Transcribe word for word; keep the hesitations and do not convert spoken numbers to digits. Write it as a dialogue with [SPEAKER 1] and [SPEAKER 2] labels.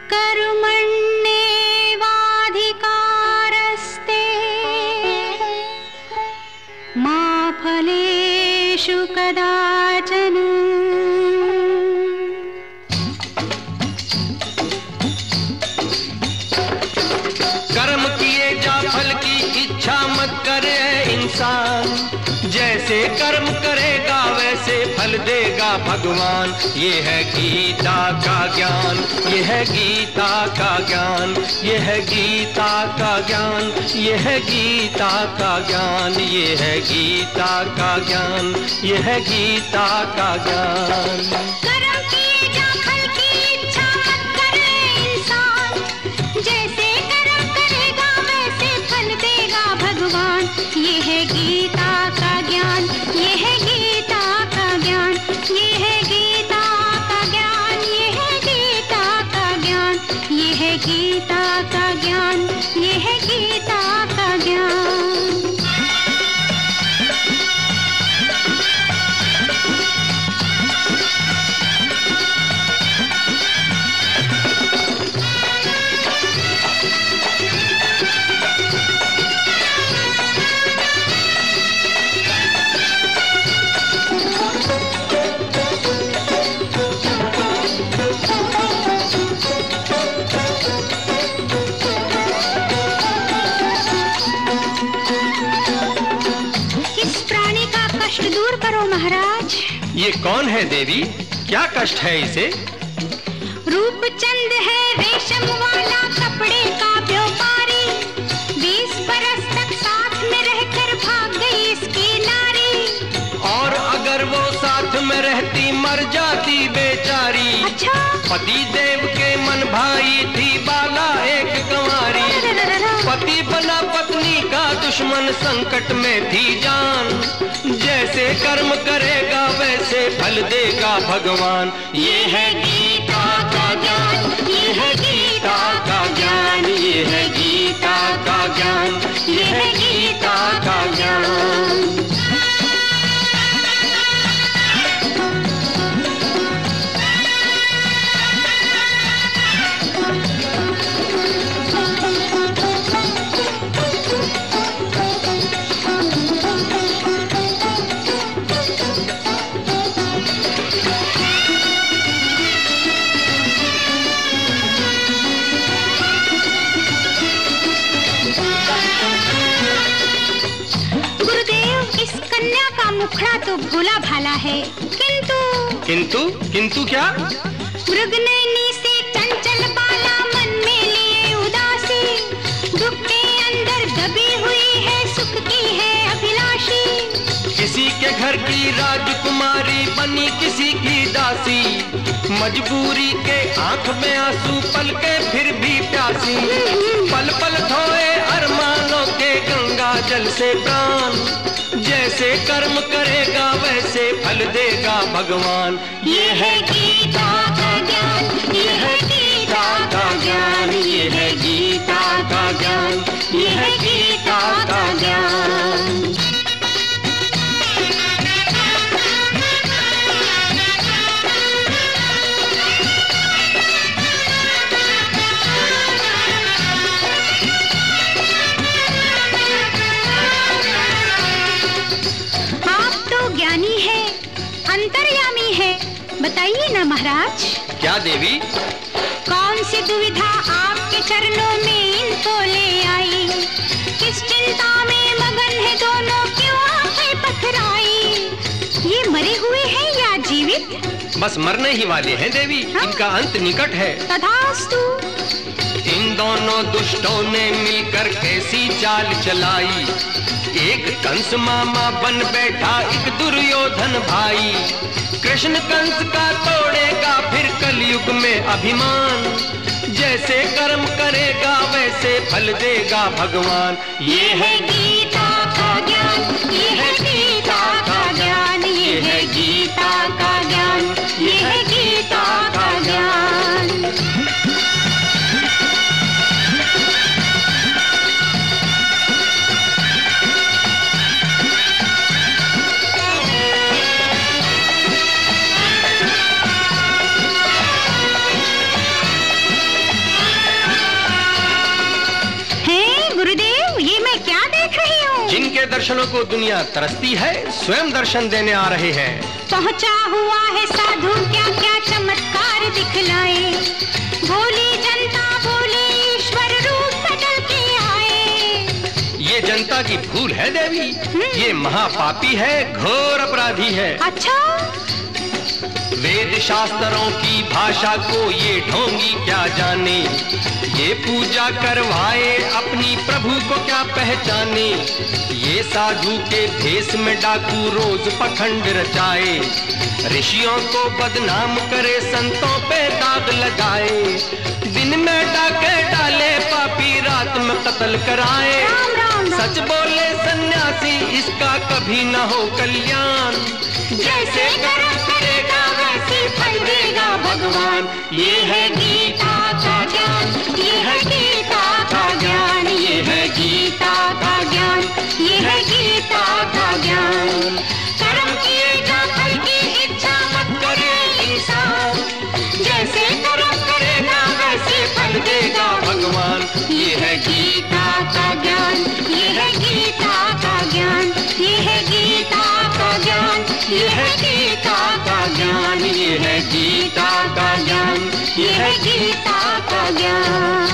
[SPEAKER 1] कर्मण्येवाधिकारस्ते मा फलेषु कदाचन।
[SPEAKER 2] कर्म किए जा फल की इच्छा मत करे इंसान, जैसे कर्म करेगा वैसे फल देगा भगवान। ये है गीता का ज्ञान, ये है गीता का ज्ञान, ये है गीता का ज्ञान, ये है गीता का ज्ञान, ये है गीता का ज्ञान, ये है गीता का ज्ञान।
[SPEAKER 1] कर्म किए जा फल की इच्छा मत करे इंसान, जैसे कर्म करेगा वैसे फल देगा भगवान। ये है गीता का ज्ञान, ये है गीता का ज्ञान, ये है गीता का ज्ञान, ये है गीता का ज्ञान, ये है गीता का ज्ञान, ये है गीता का ज्ञान। दूर करो महाराज।
[SPEAKER 2] ये कौन है देवी, क्या कष्ट है इसे?
[SPEAKER 1] रूप चंद है रेशम वाला कपड़े का व्यापारी, बीस बरस तक साथ में रहकर भाग गई इसकी नारी।
[SPEAKER 2] और अगर वो साथ में रहती मर जाती बेचारी।
[SPEAKER 1] अच्छा?
[SPEAKER 2] पति देव के मन भाई थी बाला एक कंवारी, पति बना पत्नी का दुश्मन संकट में थी जान। जैसे कर्म करेगा वैसे फल देगा भगवान। ये है गीता का ज्ञान, ये है गीता का ज्ञान, ये है गीता का ज्ञान, ये है गीता का ज्ञान।
[SPEAKER 1] मुखड़ा तो भोला भाला है, किंतु
[SPEAKER 2] किंतु किंतु क्या?
[SPEAKER 1] मृगनयनी से चंचल बाला मन में लिए उदासी, दुख के अंदर दबी हुई है सुख की है अभिलाषी।
[SPEAKER 2] किसी के घर की राजकुमारी बनी किसी की दासी, मजबूरी के आंख में आंसू पल के फिर भी प्यासी। पल पल धोए अरमानों के गंगा जल से प्राण, जैसे कर्म करेगा वैसे फल देगा भगवान। ये है गीता का ज्ञान, ये है गीता का ज्ञान, ये है गीता का ज्ञान, ये है गीता का ज्ञान।
[SPEAKER 1] ज्ञानी है, अंतर्यामी है, बताइए ना महाराज।
[SPEAKER 2] क्या देवी?
[SPEAKER 1] कौन सी दुविधा आपके चरणों में इनको ले आई, किस चिंता में मगन है दोनों, क्यों आंखें पथराई। ये मरे हुए हैं या जीवित?
[SPEAKER 2] बस मरने ही वाले हैं देवी। हाँ? इनका अंत निकट है।
[SPEAKER 1] तथास्तु।
[SPEAKER 2] इन दोनों दुष्टों ने मिलकर कैसी चाल चलाई, एक कंस मामा बन बैठा एक दुर्योधन भाई। कृष्ण कंस का तोड़ेगा फिर कलयुग में अभिमान, जैसे कर्म करेगा वैसे फल देगा भगवान। ये है गीता का ज्ञान, ये है गीता का ज्ञान, ये है गीता का ज्ञान, ये है गीता का ज्ञान। दर्शनों को दुनिया तरसती है, स्वयं दर्शन देने आ रहे हैं।
[SPEAKER 1] पहुंचा हुआ है साधु क्या क्या चमत्कार दिखलाए, भोली जनता बोले ईश्वर रूप बदल के आए।
[SPEAKER 2] ये जनता की भूल है देवी, ये महापापी है, घोर अपराधी है।
[SPEAKER 1] अच्छा,
[SPEAKER 2] वेद शास्त्रों की भाषा को ये ढोंगी क्या जाने, ये पूजा करवाए अपनी प्रभु को क्या पहचाने। ये साधु के भेष में डाकू रोज पखंड रचाए, ऋषियों को बदनाम करे, संतों पे दाग लगाए। दिन में डाके डाले पापी, रात में कत्ल कराए।
[SPEAKER 1] राम राम राम।
[SPEAKER 2] सच बोले सन्यासी, इसका कभी न हो कल्याण।
[SPEAKER 1] जैसे कर्म करेगा वैसे फल देगा भगवान। ये है गीता का ज्ञान, ये है गीता का ज्ञान, ये है गीता का ज्ञान, ये है गीता का ज्ञान। कर्म किए जा फल की इच्छा मत करे इंसान, जैसे कर्म करेगा वैसे फल देगा भगवान। ये है गीता का ज्ञान, ये है गीता का ज्ञान, ये है गीता का ज्ञान, ये है गीता का ज्ञान, ये है गीता का ज्ञान, ये है गीता का ज्ञान।